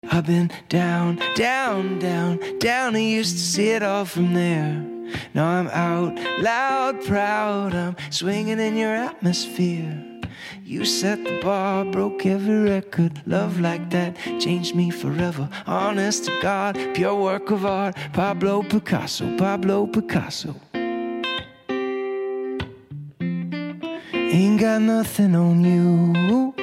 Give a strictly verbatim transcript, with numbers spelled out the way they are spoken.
I've been down, down, down, down. I used to see it all from there. Now I'm out loud, proud. I'm swinging in your atmosphere. You set the bar, broke every record. Love like that changed me forever. Honest to God, pure work of art. Pablo Picasso, Pablo Picasso. Ain't got nothing on you.